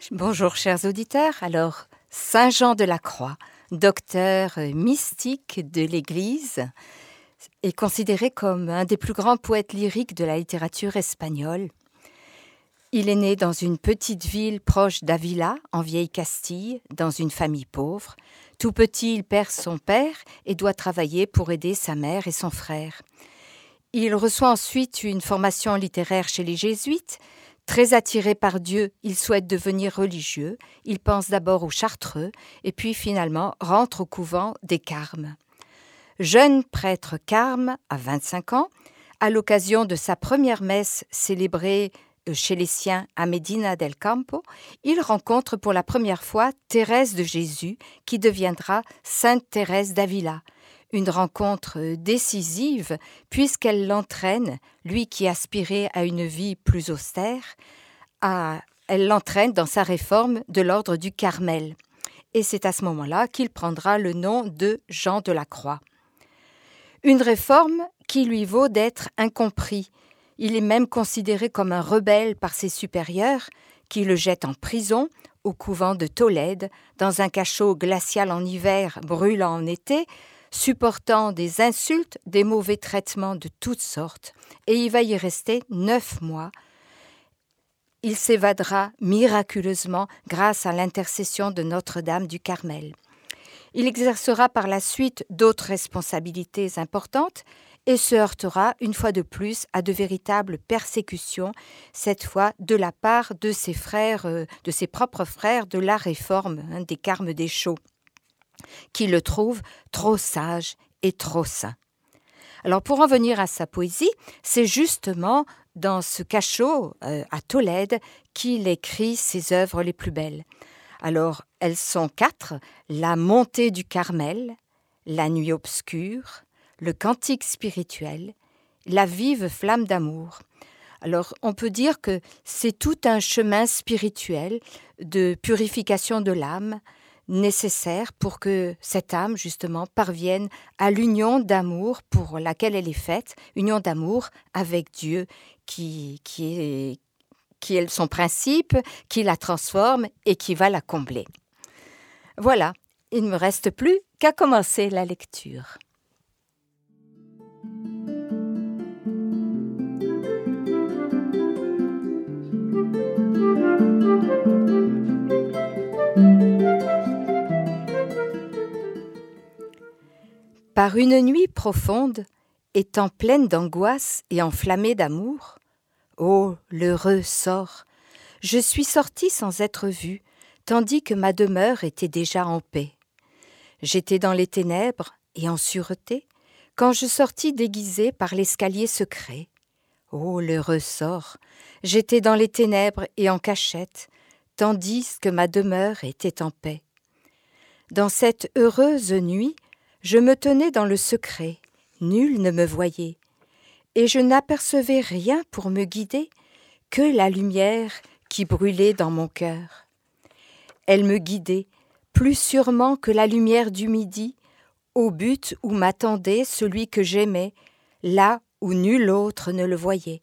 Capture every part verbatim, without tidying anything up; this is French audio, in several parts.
Bonjour chers auditeurs, alors Saint Jean de la Croix, docteur mystique de l'Église, est considéré comme un des plus grands poètes lyriques de la littérature espagnole. Il est né dans une petite ville proche d'Ávila, en Vieille Castille, dans une famille pauvre. Tout petit, il perd son père et doit travailler pour aider sa mère et son frère. Il reçoit ensuite une formation littéraire chez les jésuites. Très attiré par Dieu, il souhaite devenir religieux. Il pense d'abord aux Chartreux et puis finalement rentre au couvent des Carmes. Jeune prêtre carme à vingt-cinq ans, à l'occasion de sa première messe célébrée chez les siens à Medina del Campo, il rencontre pour la première fois Thérèse de Jésus, qui deviendra Sainte Thérèse d'Avila. Une rencontre décisive puisqu'elle l'entraîne, lui qui aspirait à une vie plus austère, à, elle l'entraîne dans sa réforme de l'ordre du Carmel. Et c'est à ce moment-là qu'il prendra le nom de Jean de la Croix. Une réforme qui lui vaut d'être incompris. Il est même considéré comme un rebelle par ses supérieurs qui le jettent en prison au couvent de Tolède, dans un cachot glacial en hiver, brûlant en été, supportant des insultes, des mauvais traitements de toutes sortes, et il va y rester neuf mois. Il s'évadera miraculeusement grâce à l'intercession de Notre-Dame du Carmel. Il exercera par la suite d'autres responsabilités importantes et se heurtera une fois de plus à de véritables persécutions, cette fois de la part de ses frères, euh, de ses propres frères de la Réforme, hein, des Carmes des Chaux, qui le trouvent trop sage et trop saint. Alors pour en venir à sa poésie, c'est justement dans ce cachot euh, à Tolède qu'il écrit ses œuvres les plus belles. Alors, elles sont quatre, la montée du Carmel, la nuit obscure, le cantique spirituel, la vive flamme d'amour. Alors, on peut dire que c'est tout un chemin spirituel de purification de l'âme nécessaire pour que cette âme, justement, parvienne à l'union d'amour pour laquelle elle est faite, union d'amour avec Dieu qui, qui est qui est son principe, qui la transforme et qui va la combler. Voilà, il ne me reste plus qu'à commencer la lecture. Par une nuit profonde, étant pleine d'angoisse et enflammée d'amour, ô l'heureux sort, je suis sortie sans être vue, tandis que ma demeure était déjà en paix. J'étais dans les ténèbres et en sûreté, quand je sortis déguisée par l'escalier secret. Ô l'heureux sort, j'étais dans les ténèbres et en cachette, tandis que ma demeure était en paix. Dans cette heureuse nuit, je me tenais dans le secret, nul ne me voyait. Et je n'apercevais rien pour me guider que la lumière qui brûlait dans mon cœur. Elle me guidait plus sûrement que la lumière du midi, au but où m'attendait celui que j'aimais, là où nul autre ne le voyait.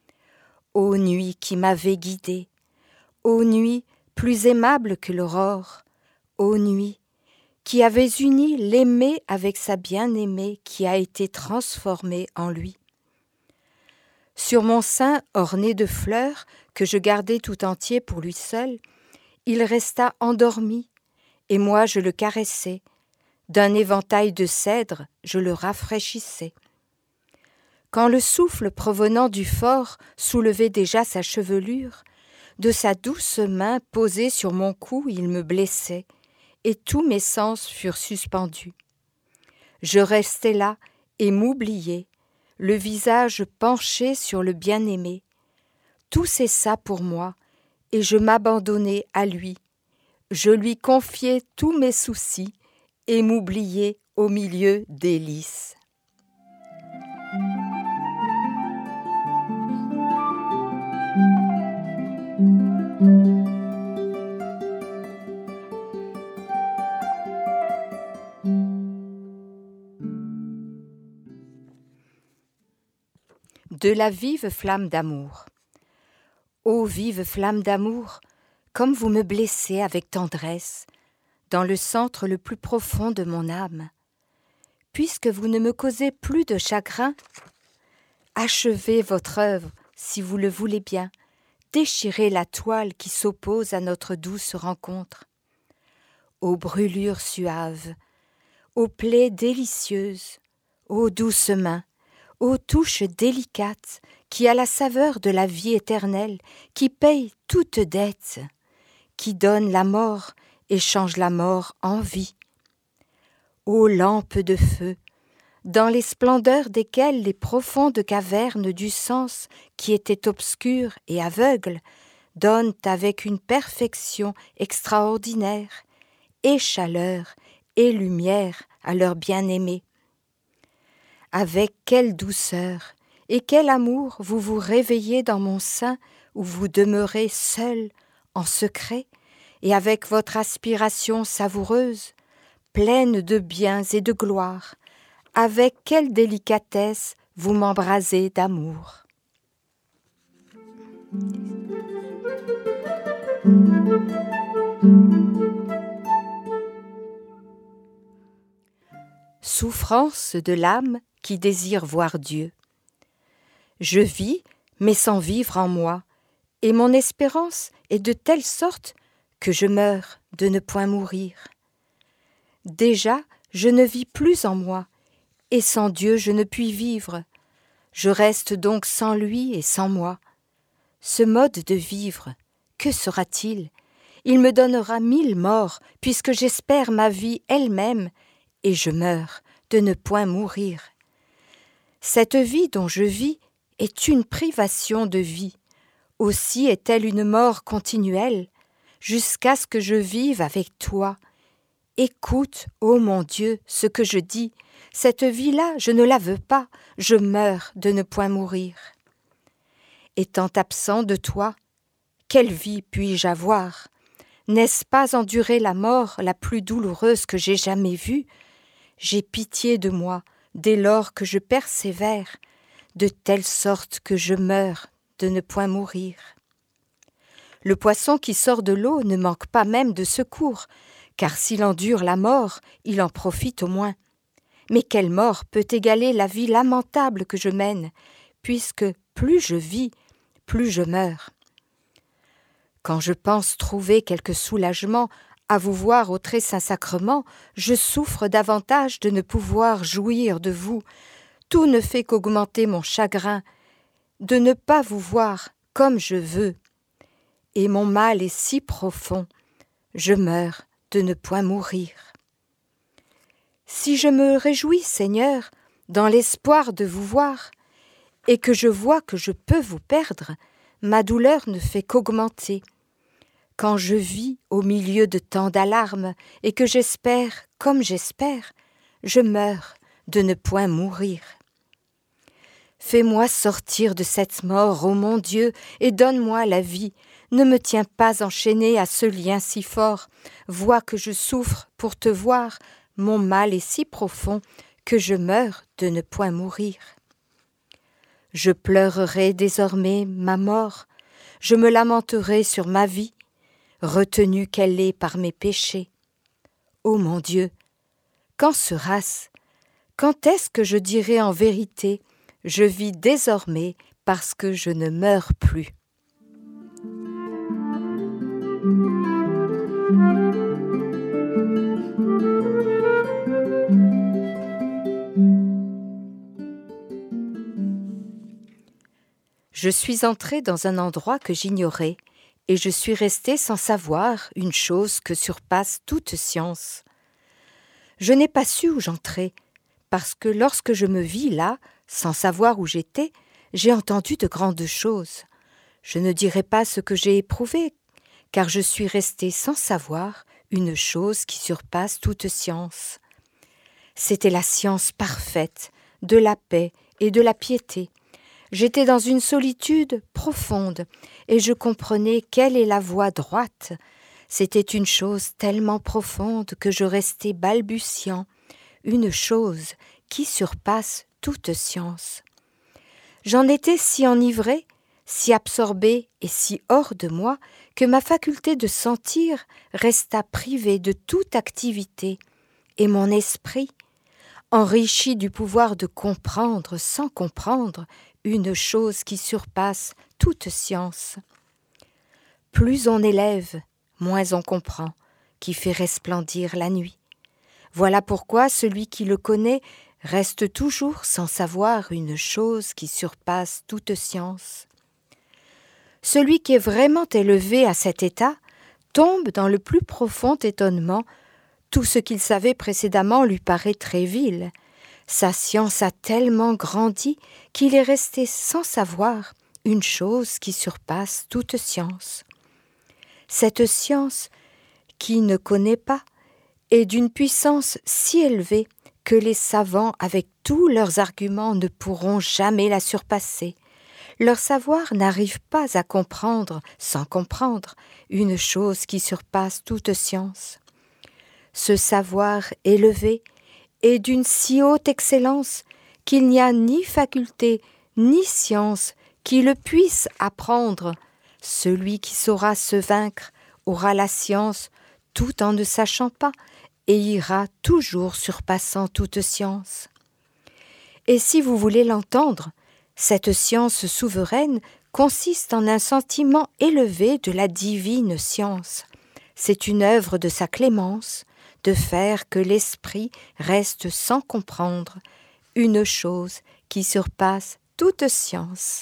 Ô nuit qui m'avait guidée, ô nuit plus aimable que l'aurore, ô nuit qui avait uni l'aimé avec sa bien-aimée qui a été transformée en lui. Sur mon sein orné de fleurs, que je gardais tout entier pour lui seul, il resta endormi, et moi je le caressais. D'un éventail de cèdre, je le rafraîchissais. Quand le souffle provenant du fort soulevait déjà sa chevelure, de sa douce main posée sur mon cou, il me blessait, et tous mes sens furent suspendus. Je restais là et m'oubliais, le visage penché sur le bien-aimé. Tout cessa pour moi, et je m'abandonnai à lui. Je lui confiai tous mes soucis et m'oubliai au milieu des lys. De la vive flamme d'amour. Ô vive flamme d'amour, comme vous me blessez avec tendresse, dans le centre le plus profond de mon âme. Puisque vous ne me causez plus de chagrin, achevez votre œuvre, si vous le voulez bien, déchirez la toile qui s'oppose à notre douce rencontre. Ô brûlures suaves, ô plaies délicieuses, ô douces mains, ô touches délicates, qui a la saveur de la vie éternelle, qui paye toute dette, qui donne la mort et change la mort en vie. Ô lampes de feu, dans les splendeurs desquelles les profondes cavernes du sens, qui étaient obscures et aveugles, donnent avec une perfection extraordinaire, et chaleur et lumière à leur bien-aimé. Avec quelle douceur et quel amour vous vous réveillez dans mon sein où vous demeurez seul, en secret, et avec votre aspiration savoureuse, pleine de biens et de gloire, avec quelle délicatesse vous m'embrasez d'amour. Souffrance de l'âme qui désire voir Dieu. Je vis, mais sans vivre en moi, et mon espérance est de telle sorte que je meurs de ne point mourir. Déjà, je ne vis plus en moi, et sans Dieu je ne puis vivre. Je reste donc sans lui et sans moi. Ce mode de vivre, que sera-t-il ? Il me donnera mille morts, puisque j'espère ma vie elle-même, et je meurs de ne point mourir. Cette vie dont je vis est une privation de vie. Aussi est-elle une mort continuelle, jusqu'à ce que je vive avec toi. Écoute, ô mon Dieu, ce que je dis. Cette vie-là, je ne la veux pas, je meurs de ne point mourir. Étant absent de toi, quelle vie puis-je avoir ? N'est-ce pas endurer la mort la plus douloureuse que j'ai jamais vue ? J'ai pitié de moi, dès lors que je persévère, de telle sorte que je meurs de ne point mourir. Le poisson qui sort de l'eau ne manque pas même de secours, car s'il endure la mort, il en profite au moins. Mais quelle mort peut égaler la vie lamentable que je mène, puisque plus je vis, plus je meurs. Quand je pense trouver quelque soulagement à vous voir au très saint sacrement, je souffre davantage de ne pouvoir jouir de vous. Tout ne fait qu'augmenter mon chagrin, de ne pas vous voir comme je veux. Et mon mal est si profond, je meurs de ne point mourir. Si je me réjouis, Seigneur, dans l'espoir de vous voir, et que je vois que je peux vous perdre, ma douleur ne fait qu'augmenter. Quand je vis au milieu de tant d'alarmes, et que j'espère, comme j'espère, je meurs de ne point mourir. Fais-moi sortir de cette mort, ô mon Dieu, et donne-moi la vie. Ne me tiens pas enchaîné à ce lien si fort. Vois que je souffre pour te voir. Mon mal est si profond que je meurs de ne point mourir. Je pleurerai désormais ma mort. Je me lamenterai sur ma vie, retenue qu'elle est par mes péchés. Ô mon Dieu, quand sera-ce ? Quand est-ce que je dirai en vérité « Je vis désormais parce que je ne meurs plus ». Je suis entrée dans un endroit que j'ignorais, et je suis restée sans savoir une chose que surpasse toute science. Je n'ai pas su où j'entrais, parce que lorsque je me vis là, sans savoir où j'étais, j'ai entendu de grandes choses. Je ne dirai pas ce que j'ai éprouvé, car je suis restée sans savoir une chose qui surpasse toute science. C'était la science parfaite de la paix et de la piété. J'étais dans une solitude profonde, et je comprenais quelle est la voie droite. C'était une chose tellement profonde que je restais balbutiant, une chose qui surpasse toute science. J'en étais si enivrée, si absorbée et si hors de moi que ma faculté de sentir resta privée de toute activité, et mon esprit, enrichi du pouvoir de comprendre sans comprendre une chose qui surpasse toute science. Plus on élève, moins on comprend, qui fait resplendir la nuit. Voilà pourquoi celui qui le connaît reste toujours sans savoir une chose qui surpasse toute science. Celui qui est vraiment élevé à cet état tombe dans le plus profond étonnement. Tout ce qu'il savait précédemment lui paraît très vil. Sa science a tellement grandi qu'il est resté sans savoir une chose qui surpasse toute science. Cette science, qui ne connaît pas, est d'une puissance si élevée que les savants, avec tous leurs arguments, ne pourront jamais la surpasser. Leur savoir n'arrive pas à comprendre, sans comprendre, une chose qui surpasse toute science. Ce savoir élevé est d'une si haute excellence qu'il n'y a ni faculté ni science qui le puisse apprendre. Celui qui saura se vaincre aura la science tout en ne sachant pas et ira toujours surpassant toute science. Et si vous voulez l'entendre, cette science souveraine consiste en un sentiment élevé de la divine science. C'est une œuvre de sa clémence de faire que l'esprit reste sans comprendre une chose qui surpasse toute science.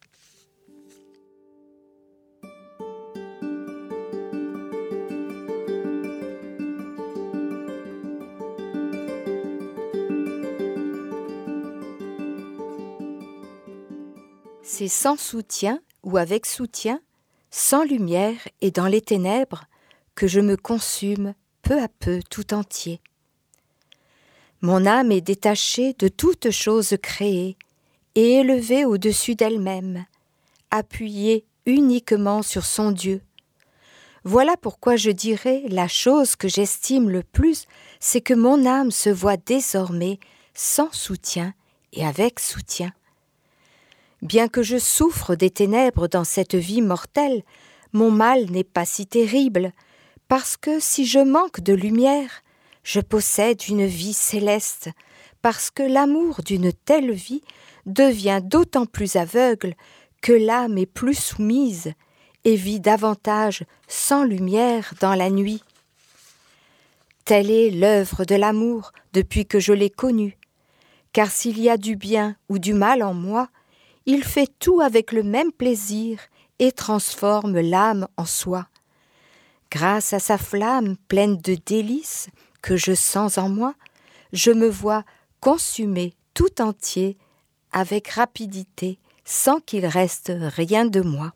C'est sans soutien ou avec soutien, sans lumière et dans les ténèbres, que je me consume peu à peu tout entier. Mon âme est détachée de toute chose créée et élevée au-dessus d'elle-même, appuyée uniquement sur son Dieu. Voilà pourquoi je dirais la chose que j'estime le plus, c'est que mon âme se voit désormais sans soutien et avec soutien. Bien que je souffre des ténèbres dans cette vie mortelle, mon mal n'est pas si terrible, parce que si je manque de lumière, je possède une vie céleste, parce que l'amour d'une telle vie devient d'autant plus aveugle que l'âme est plus soumise et vit davantage sans lumière dans la nuit. Telle est l'œuvre de l'amour depuis que je l'ai connu, car s'il y a du bien ou du mal en moi, il fait tout avec le même plaisir et transforme l'âme en soi. Grâce à sa flamme pleine de délices que je sens en moi, je me vois consumé tout entier avec rapidité sans qu'il reste rien de moi.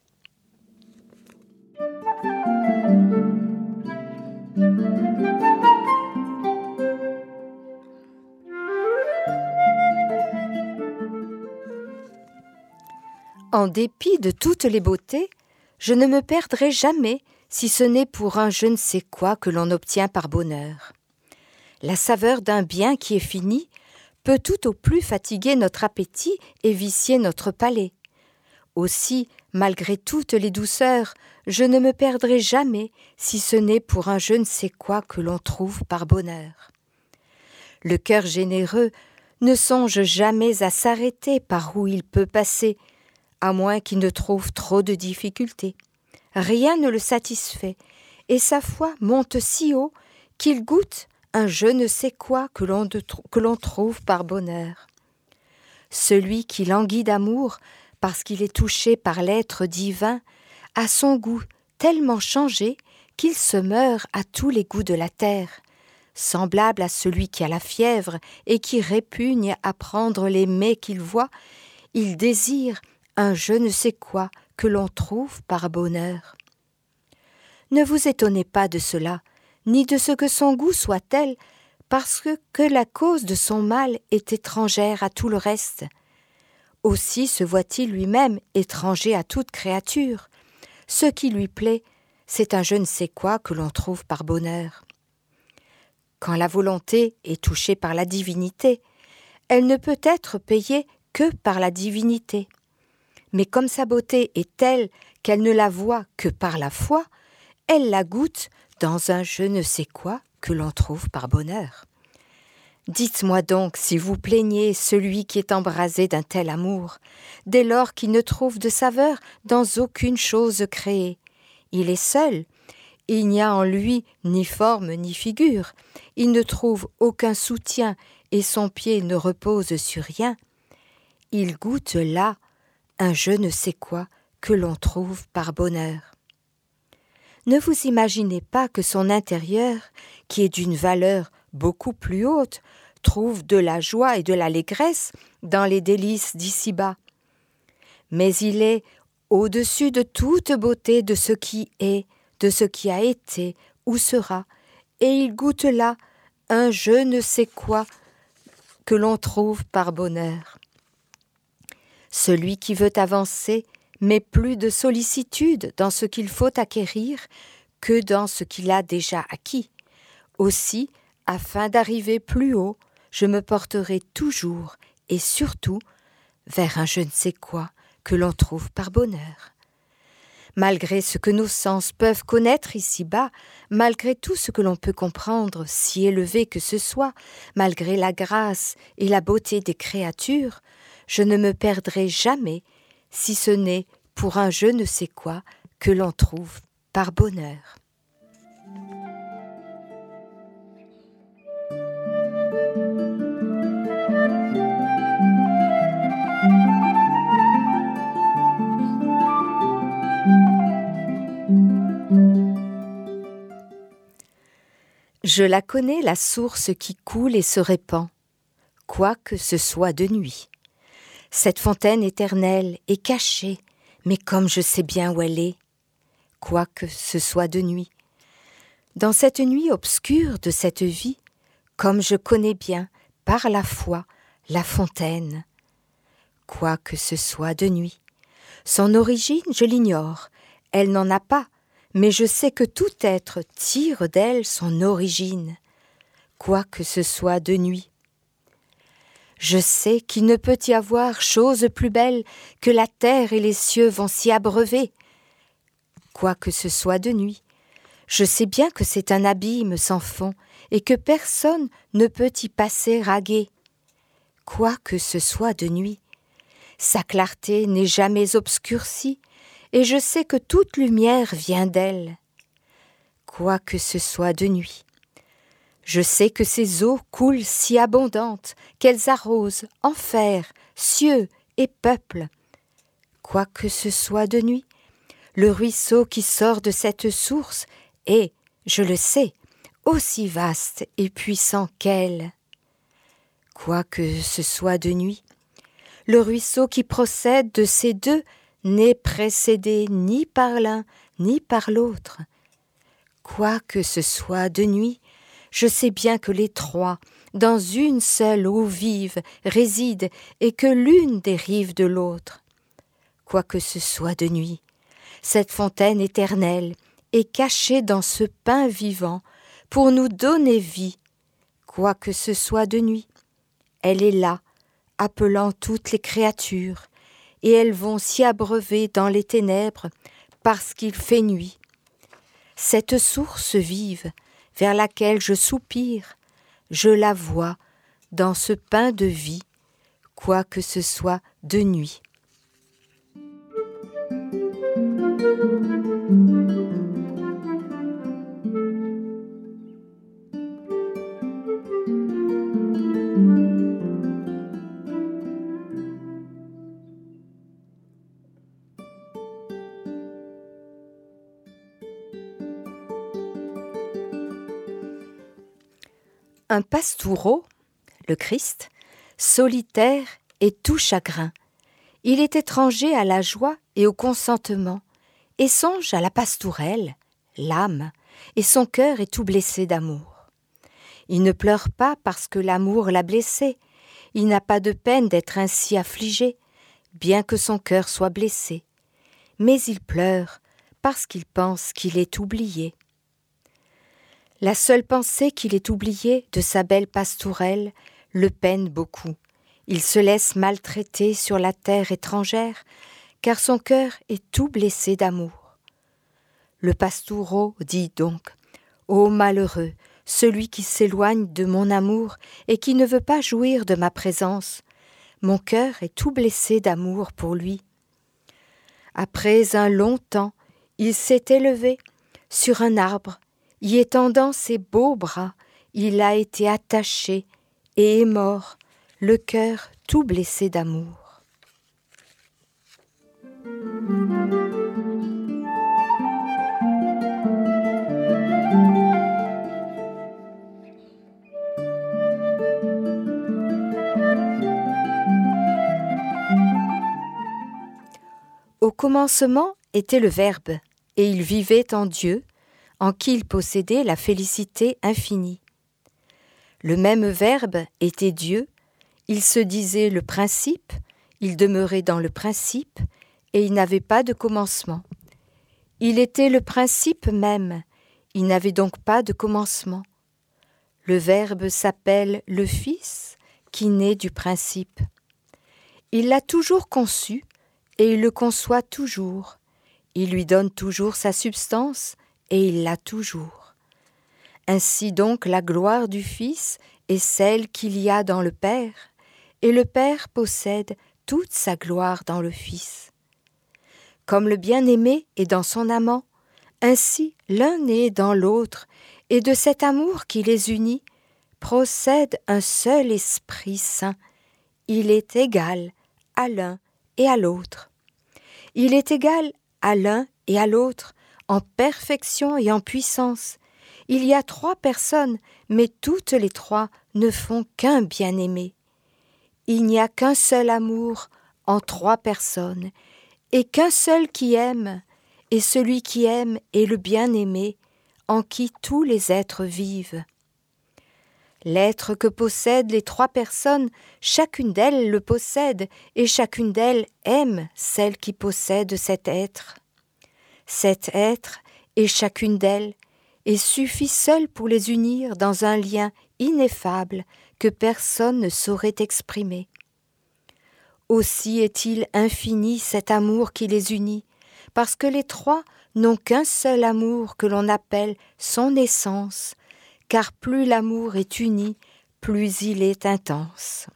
En dépit de toutes les beautés, je ne me perdrai jamais si ce n'est pour un je ne sais quoi que l'on obtient par bonheur. La saveur d'un bien qui est fini peut tout au plus fatiguer notre appétit et vicier notre palais. Aussi, malgré toutes les douceurs, je ne me perdrai jamais si ce n'est pour un je ne sais quoi que l'on trouve par bonheur. Le cœur généreux ne songe jamais à s'arrêter par où il peut passer, à moins qu'il ne trouve trop de difficultés. Rien ne le satisfait, et sa foi monte si haut qu'il goûte un je ne sais quoi que l'on, de, que l'on trouve par bonheur. Celui qui languit d'amour, parce qu'il est touché par l'être divin, a son goût tellement changé qu'il se meurt à tous les goûts de la terre, semblable à celui qui a la fièvre et qui répugne à prendre les mets qu'il voit, il désire un je ne sais quoi que l'on trouve par bonheur. Ne vous étonnez pas de cela, ni de ce que son goût soit tel, parce que, que la cause de son mal est étrangère à tout le reste. Aussi se voit-il lui-même étranger à toute créature. Ce qui lui plaît, c'est un je ne sais quoi que l'on trouve par bonheur. Quand la volonté est touchée par la divinité, elle ne peut être payée que par la divinité. mais comme sa beauté est telle qu'elle ne la voit que par la foi, elle la goûte dans un je ne sais quoi que l'on trouve par bonheur. Dites-moi donc si vous plaignez celui qui est embrasé d'un tel amour, dès lors qu'il ne trouve de saveur dans aucune chose créée. Il est seul, il n'y a en lui ni forme ni figure, il ne trouve aucun soutien et son pied ne repose sur rien. Il goûte là un je ne sais quoi que l'on trouve par bonheur. Ne vous imaginez pas que son intérieur, qui est d'une valeur beaucoup plus haute, trouve de la joie et de l'allégresse dans les délices d'ici-bas. Mais il est au-dessus de toute beauté de ce qui est, de ce qui a été ou sera, et il goûte là un je ne sais quoi que l'on trouve par bonheur. Celui qui veut avancer met plus de sollicitude dans ce qu'il faut acquérir que dans ce qu'il a déjà acquis. Aussi, afin d'arriver plus haut, je me porterai toujours et surtout vers un je ne sais quoi que l'on trouve par bonheur. Malgré ce que nos sens peuvent connaître ici-bas, malgré tout ce que l'on peut comprendre, si élevé que ce soit, malgré la grâce et la beauté des créatures, je ne me perdrai jamais, si ce n'est pour un je ne sais quoi que l'on trouve par bonheur. Je la connais, la source qui coule et se répand, quoique ce soit de nuit. Cette fontaine éternelle est cachée, mais comme je sais bien où elle est, quoique ce soit de nuit. Dans cette nuit obscure de cette vie, comme je connais bien, par la foi, la fontaine, quoique ce soit de nuit. Son origine, je l'ignore, elle n'en a pas, mais je sais que tout être tire d'elle son origine, quoique ce soit de nuit. Je sais qu'il ne peut y avoir chose plus belle que la terre et les cieux vont s'y abreuver, quoique ce soit de nuit. Je sais bien que c'est un abîme sans fond et que personne ne peut y passer ragué, quoique ce soit de nuit. Sa clarté n'est jamais obscurcie, et je sais que toute lumière vient d'elle, quoique ce soit de nuit. Je sais que ses eaux coulent si abondantes qu'elles arrosent enfer, cieux et peuples, quoique ce soit de nuit. Le ruisseau qui sort de cette source est, je le sais, aussi vaste et puissant qu'elle, quoique ce soit de nuit. Le ruisseau qui procède de ces deux n'est précédé ni par l'un ni par l'autre. Quoique ce soit de nuit, je sais bien que les trois, dans une seule eau vive, résident et que l'une dérive de l'autre. Quoique ce soit de nuit, cette fontaine éternelle est cachée dans ce pain vivant pour nous donner vie. Quoique ce soit de nuit, elle est là, appelant toutes les créatures, et elles vont s'y abreuver dans les ténèbres parce qu'il fait nuit. Cette source vive vers laquelle je soupire, je la vois dans ce pain de vie, quoique ce soit de nuit. Un pastoureau, le Christ, solitaire et tout chagrin. Il est étranger à la joie et au consentement, et songe à la pastourelle, l'âme, et son cœur est tout blessé d'amour. Il ne pleure pas parce que l'amour l'a blessé, il n'a pas de peine d'être ainsi affligé, bien que son cœur soit blessé, mais il pleure parce qu'il pense qu'il est oublié. La seule pensée qu'il est oublié de sa belle pastourelle le peine beaucoup. Il se laisse maltraiter sur la terre étrangère, car son cœur est tout blessé d'amour. Le pastoureau dit donc, « Ô malheureux, celui qui s'éloigne de mon amour et qui ne veut pas jouir de ma présence, mon cœur est tout blessé d'amour pour lui. » Après un long temps, il s'est élevé sur un arbre, y étendant ses beaux bras, il a été attaché et est mort, le cœur tout blessé d'amour. Au commencement était le Verbe, et il vivait en Dieu, en qui il possédait la félicité infinie. Le même Verbe était Dieu, il se disait le principe, il demeurait dans le principe, et il n'avait pas de commencement. Il était le principe même, il n'avait donc pas de commencement. Le Verbe s'appelle le Fils, qui naît du principe. Il l'a toujours conçu, et il le conçoit toujours. Il lui donne toujours sa substance, et il l'a toujours. Ainsi donc la gloire du Fils est celle qu'il y a dans le Père, et le Père possède toute sa gloire dans le Fils. Comme le bien-aimé est dans son amant, ainsi l'un est dans l'autre, et de cet amour qui les unit, procède un seul Esprit Saint. Il est égal à l'un et à l'autre. Il est égal à l'un et à l'autre, en perfection et en puissance. Il y a trois personnes, mais toutes les trois ne font qu'un bien-aimé. Il n'y a qu'un seul amour en trois personnes, et qu'un seul qui aime, et celui qui aime est le bien-aimé, en qui tous les êtres vivent. L'être que possèdent les trois personnes, chacune d'elles le possède, et chacune d'elles aime celle qui possède cet être. Cet être est chacune d'elles, et suffit seul pour les unir dans un lien ineffable que personne ne saurait exprimer. Aussi est-il infini cet amour qui les unit, parce que les trois n'ont qu'un seul amour que l'on appelle son essence, car plus l'amour est uni, plus il est intense.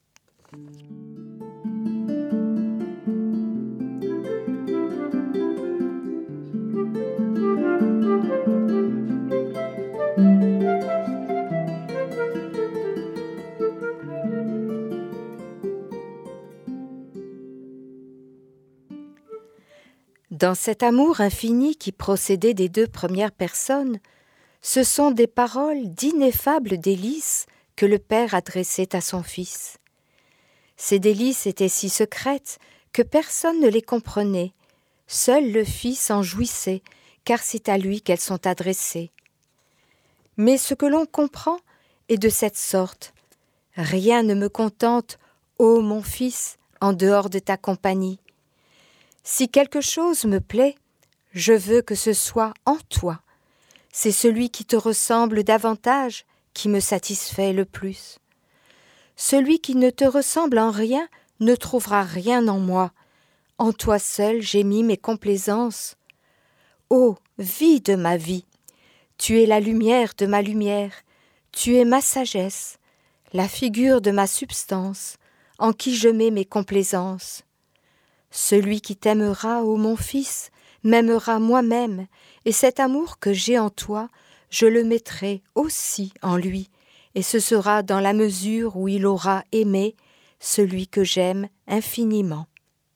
Dans cet amour infini qui procédait des deux premières personnes, ce sont des paroles d'ineffables délices que le Père adressait à son Fils. Ces délices étaient si secrètes que personne ne les comprenait. Seul le Fils en jouissait, car c'est à lui qu'elles sont adressées. Mais ce que l'on comprend est de cette sorte. Rien ne me contente, ô mon Fils, en dehors de ta compagnie. Si quelque chose me plaît, je veux que ce soit en toi. C'est celui qui te ressemble davantage qui me satisfait le plus. Celui qui ne te ressemble en rien ne trouvera rien en moi. En toi seul j'ai mis mes complaisances. Ô vie de ma vie, tu es la lumière de ma lumière, tu es ma sagesse, la figure de ma substance, en qui je mets mes complaisances. Celui qui t'aimera, ô mon Fils, m'aimera moi-même, et cet amour que j'ai en toi, je le mettrai aussi en lui, et ce sera dans la mesure où il aura aimé celui que j'aime infiniment.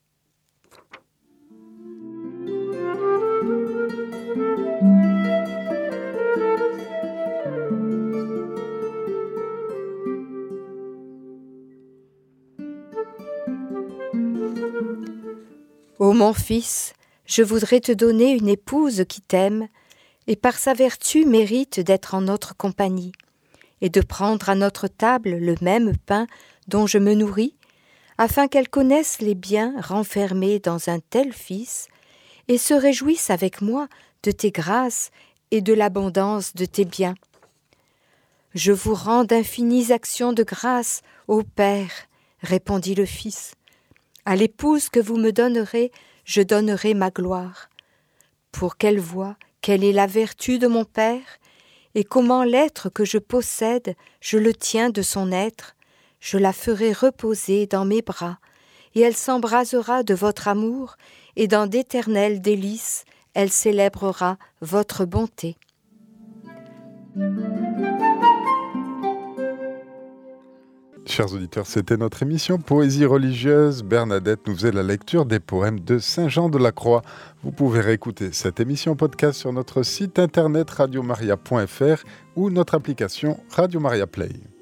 Ô mon Fils, je voudrais te donner une épouse qui t'aime, et par sa vertu mérite d'être en notre compagnie, et de prendre à notre table le même pain dont je me nourris, afin qu'elle connaisse les biens renfermés dans un tel Fils, et se réjouisse avec moi de tes grâces et de l'abondance de tes biens. Je vous rends d'infinies actions de grâce, ô Père, répondit le Fils. À l'épouse que vous me donnerez, je donnerai ma gloire. Pour qu'elle voie quelle est la vertu de mon Père, et comment l'être que je possède, je le tiens de son être, je la ferai reposer dans mes bras, et elle s'embrasera de votre amour, et dans d'éternelles délices, elle célébrera votre bonté. Chers auditeurs, c'était notre émission Poésie religieuse. Bernadette nous faisait la lecture des poèmes de Saint Jean de la Croix. Vous pouvez réécouter cette émission podcast sur notre site internet radio maria point f r ou notre application Radio Maria Play.